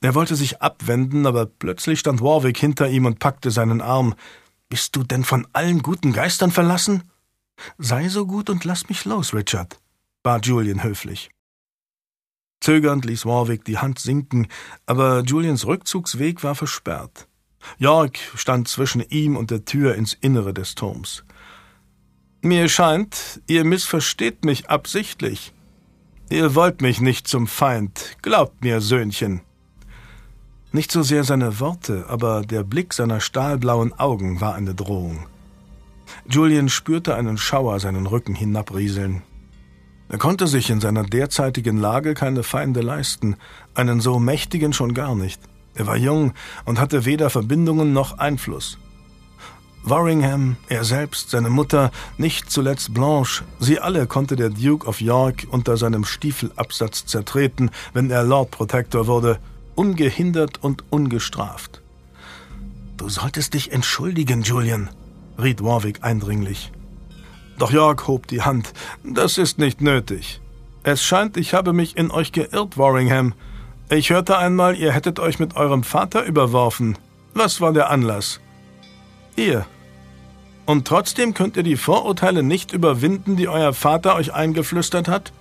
Er wollte sich abwenden, aber plötzlich stand Warwick hinter ihm und packte seinen Arm. »Bist du denn von allen guten Geistern verlassen?« »Sei so gut und lass mich los, Richard«, bat Julian höflich. Zögernd ließ Warwick die Hand sinken, aber Julians Rückzugsweg war versperrt. York stand zwischen ihm und der Tür ins Innere des Turms. »Mir scheint, ihr missversteht mich absichtlich. Ihr wollt mich nicht zum Feind, glaubt mir, Söhnchen.« Nicht so sehr seine Worte, aber der Blick seiner stahlblauen Augen war eine Drohung. Julian spürte einen Schauer seinen Rücken hinabrieseln. Er konnte sich in seiner derzeitigen Lage keine Feinde leisten, einen so mächtigen schon gar nicht. Er war jung und hatte weder Verbindungen noch Einfluss. Worringham, er selbst, seine Mutter, nicht zuletzt Blanche, sie alle konnte der Duke of York unter seinem Stiefelabsatz zertreten, wenn er Lord Protector wurde, ungehindert und ungestraft. »Du solltest dich entschuldigen, Julian«, riet Warwick eindringlich. Doch York hob die Hand. »Das ist nicht nötig. Es scheint, ich habe mich in euch geirrt, Worringham. Ich hörte einmal, ihr hättet euch mit eurem Vater überworfen. Was war der Anlass?« »Ihr. Und trotzdem könnt ihr die Vorurteile nicht überwinden, die euer Vater euch eingeflüstert hat?«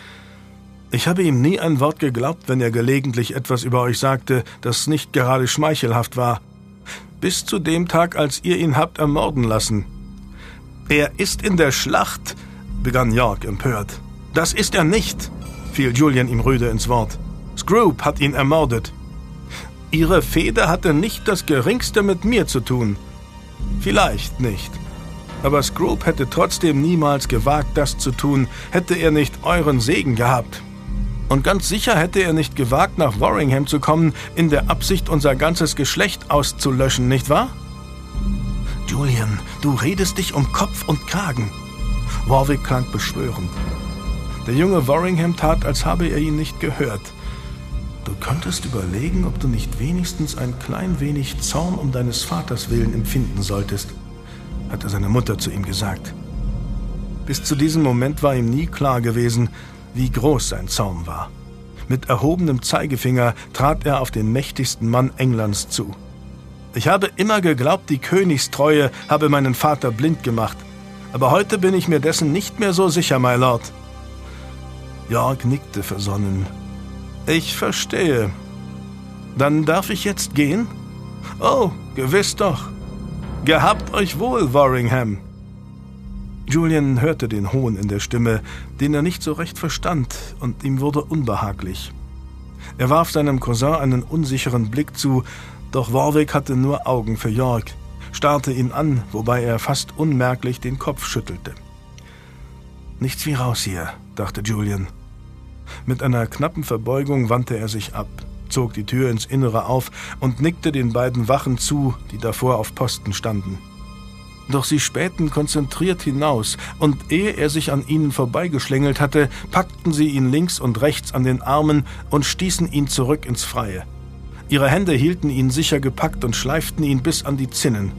»Ich habe ihm nie ein Wort geglaubt, wenn er gelegentlich etwas über euch sagte, das nicht gerade schmeichelhaft war. Bis zu dem Tag, als ihr ihn habt ermorden lassen.« »Er ist in der Schlacht«, begann York empört. »Das ist er nicht«, fiel Julian ihm rüde ins Wort. »Scroop hat ihn ermordet. Ihre Fehde hatte nicht das Geringste mit mir zu tun. Vielleicht nicht. Aber Scroop hätte trotzdem niemals gewagt, das zu tun, hätte er nicht euren Segen gehabt. Und ganz sicher hätte er nicht gewagt, nach Worringham zu kommen, in der Absicht, unser ganzes Geschlecht auszulöschen, nicht wahr?« »Julian, du redest dich um Kopf und Kragen.« Warwick klang beschwörend. Der junge Worringham tat, als habe er ihn nicht gehört. »Du könntest überlegen, ob du nicht wenigstens ein klein wenig Zorn um deines Vaters willen empfinden solltest«, hatte seine Mutter zu ihm gesagt. Bis zu diesem Moment war ihm nie klar gewesen, wie groß sein Zorn war. Mit erhobenem Zeigefinger trat er auf den mächtigsten Mann Englands zu. »Ich habe immer geglaubt, die Königstreue habe meinen Vater blind gemacht. Aber heute bin ich mir dessen nicht mehr so sicher, my Lord.« York nickte versonnen. »Ich verstehe. Dann darf ich jetzt gehen?« »Oh, gewiss doch. Gehabt euch wohl, Worringham.« Julian hörte den Hohn in der Stimme, den er nicht so recht verstand, und ihm wurde unbehaglich. Er warf seinem Cousin einen unsicheren Blick zu, doch Warwick hatte nur Augen für York, starrte ihn an, wobei er fast unmerklich den Kopf schüttelte. »Nichts wie raus hier«, dachte Julian. Mit einer knappen Verbeugung wandte er sich ab, zog die Tür ins Innere auf und nickte den beiden Wachen zu, die davor auf Posten standen. Doch sie spähten konzentriert hinaus, und ehe er sich an ihnen vorbeigeschlängelt hatte, packten sie ihn links und rechts an den Armen und stießen ihn zurück ins Freie. Ihre Hände hielten ihn sicher gepackt und schleiften ihn bis an die Zinnen.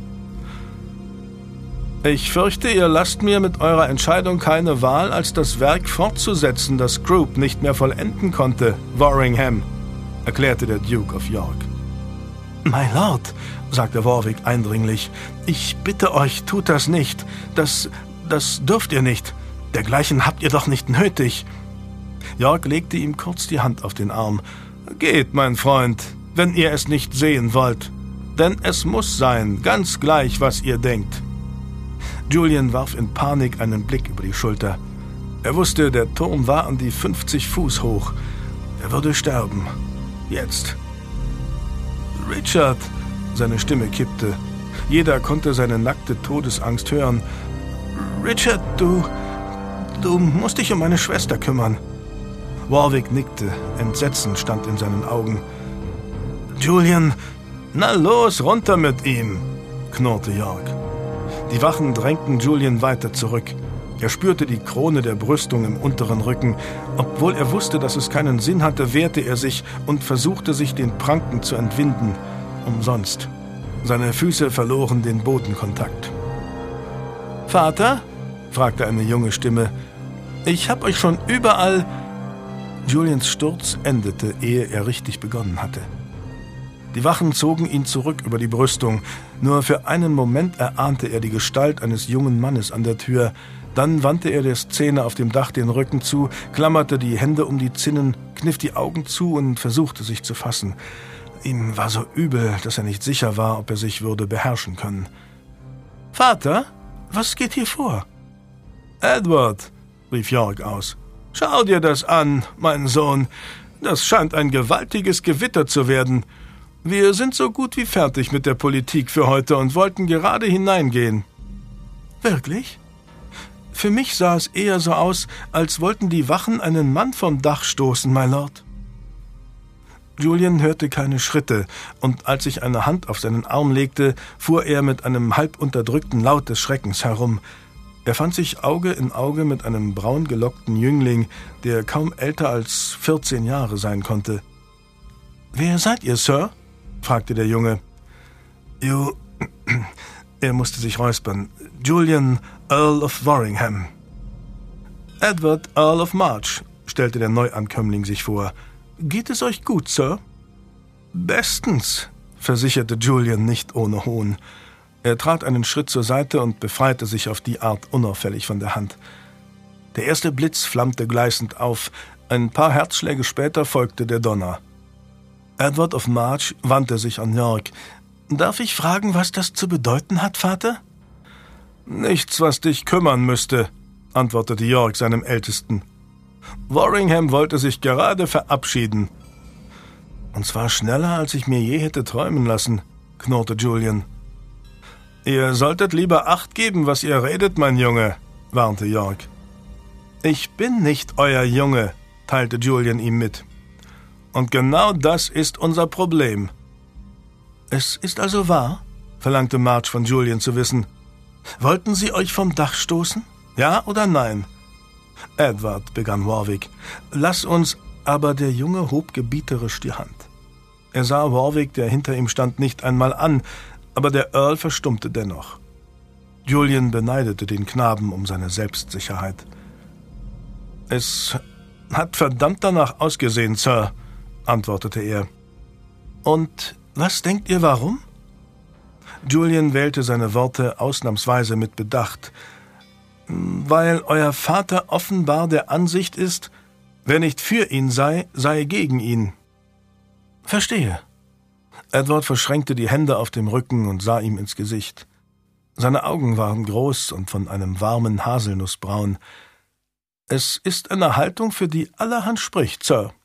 »Ich fürchte, ihr lasst mir mit eurer Entscheidung keine Wahl, als das Werk fortzusetzen, das Scroop nicht mehr vollenden konnte, Worringham«, erklärte der Duke of York. »My Lord«, sagte Warwick eindringlich, »ich bitte euch, tut das nicht. Das dürft ihr nicht. Dergleichen habt ihr doch nicht nötig.« York legte ihm kurz die Hand auf den Arm. »Geht, mein Freund, wenn ihr es nicht sehen wollt. Denn es muss sein, ganz gleich, was ihr denkt.« Julian warf in Panik einen Blick über die Schulter. Er wusste, der Turm war an die 50 Fuß hoch. Er würde sterben. Jetzt. »Richard«, seine Stimme kippte. Jeder konnte seine nackte Todesangst hören. »Richard, du musst dich um meine Schwester kümmern.« Warwick nickte. Entsetzen stand in seinen Augen. »Julian, na los, runter mit ihm«, knurrte York. Die Wachen drängten Julian weiter zurück. Er spürte die Krone der Brüstung im unteren Rücken. Obwohl er wusste, dass es keinen Sinn hatte, wehrte er sich und versuchte, sich den Pranken zu entwinden. Umsonst. Seine Füße verloren den Bodenkontakt. »Vater?« fragte eine junge Stimme. »Ich hab euch schon überall...« Julians Sturz endete, ehe er richtig begonnen hatte. Die Wachen zogen ihn zurück über die Brüstung. Nur für einen Moment erahnte er die Gestalt eines jungen Mannes an der Tür. Dann wandte er der Szene auf dem Dach den Rücken zu, klammerte die Hände um die Zinnen, kniff die Augen zu und versuchte sich zu fassen. Ihm war so übel, dass er nicht sicher war, ob er sich würde beherrschen können. »Vater, was geht hier vor?« »Edward«, rief York aus, »schau dir das an, mein Sohn. Das scheint ein gewaltiges Gewitter zu werden. Wir sind so gut wie fertig mit der Politik für heute und wollten gerade hineingehen.« »Wirklich? Für mich sah es eher so aus, als wollten die Wachen einen Mann vom Dach stoßen, my Lord.« Julian hörte keine Schritte, und als ich eine Hand auf seinen Arm legte, fuhr er mit einem halb unterdrückten Laut des Schreckens herum. Er fand sich Auge in Auge mit einem braun gelockten Jüngling, der kaum älter als 14 Jahre sein konnte. »Wer seid ihr, Sir?« fragte der Junge. Er musste sich räuspern. »Julian, Earl of Worringham.« »Edward, Earl of March«, stellte der Neuankömmling sich vor. »Geht es euch gut, Sir?« »Bestens«, versicherte Julian nicht ohne Hohn. Er trat einen Schritt zur Seite und befreite sich auf die Art unauffällig von der Hand. Der erste Blitz flammte gleißend auf. Ein paar Herzschläge später folgte der Donner. Edward of March wandte sich an York. »Darf ich fragen, was das zu bedeuten hat, Vater?« »Nichts, was dich kümmern müsste«, antwortete York seinem Ältesten. »Worringham wollte sich gerade verabschieden.« »Und zwar schneller, als ich mir je hätte träumen lassen«, knurrte Julian. »Ihr solltet lieber Acht geben, was ihr redet, mein Junge«, warnte York. »Ich bin nicht euer Junge«, teilte Julian ihm mit. »Und genau das ist unser Problem.« »Es ist also wahr?«, verlangte March von Julian zu wissen. »Wollten sie euch vom Dach stoßen? Ja oder nein?« »Edward«, begann Warwick, »lass uns«, aber der Junge hob gebieterisch die Hand. Er sah Warwick, der hinter ihm stand, nicht einmal an, aber der Earl verstummte dennoch. Julian beneidete den Knaben um seine Selbstsicherheit. »Es hat verdammt danach ausgesehen, Sir«, antwortete er. »Und was denkt ihr, warum?« Julian wählte seine Worte ausnahmsweise mit Bedacht. »Weil euer Vater offenbar der Ansicht ist, wer nicht für ihn sei, sei gegen ihn.« »Verstehe.« Edward verschränkte die Hände auf dem Rücken und sah ihm ins Gesicht. Seine Augen waren groß und von einem warmen Haselnussbraun. »Es ist eine Haltung, für die allerhand spricht, Sir«,